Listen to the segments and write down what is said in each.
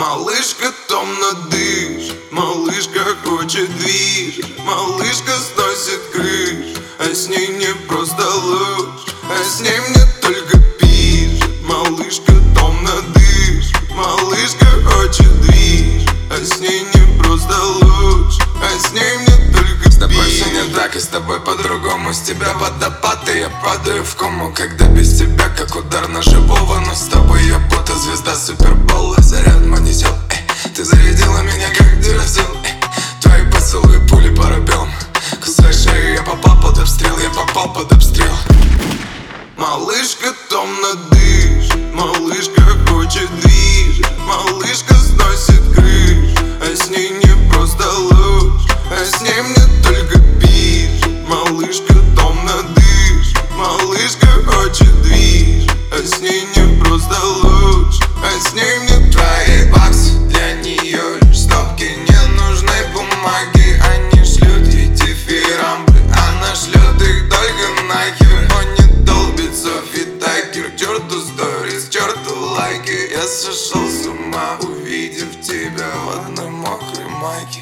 Малышка томно дышит, малышка хочет движ, малышка сносит крыш, а с ней не просто лучше, а с ней мне только пишет. Малышка томно дышит, малышка хочет движ, а с ней не просто лучше, а с ней мне только пишет. С тобой все не так, и с тобой по-другому. С тебя водопад, и я падаю в кому. Когда без тебя, как удар на живого. Но с тобой я будто звезда супербола. Заряд несет, ты зарядила меня как дюразил. Твои поцелуи пули по рубелам. Кусай шею, я попал под обстрел, я попал под обстрел. Малышка томно дышит, малышка хочет движ, малышка сносит крыш, а с ней не просто лучше, а с ней мне только пишет. Малышка томно дышит, малышка хочет движ, а с ней не просто лучше, а с ней мне твои баксы для нее лишь стопки ненужной бумаги. Они шлют ей дифирамбы, она шлет их только нахер. Он не долбит Софи Тайкер, к черту сторис, к черту лайки. Я сошел с ума, увидев тебя в одной мокрой майке.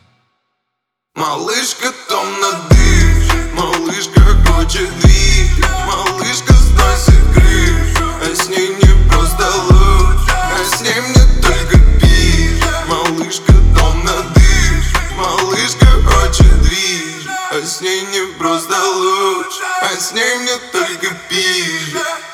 Малышка томно дышит, малышка хочет движ, малышка сносит крыш, а с ней не просто лучше, а с ней мне только пишет. Малышка томно дышит, малышка хочет движ, а с ней не просто лучше, а с ней мне только пишет.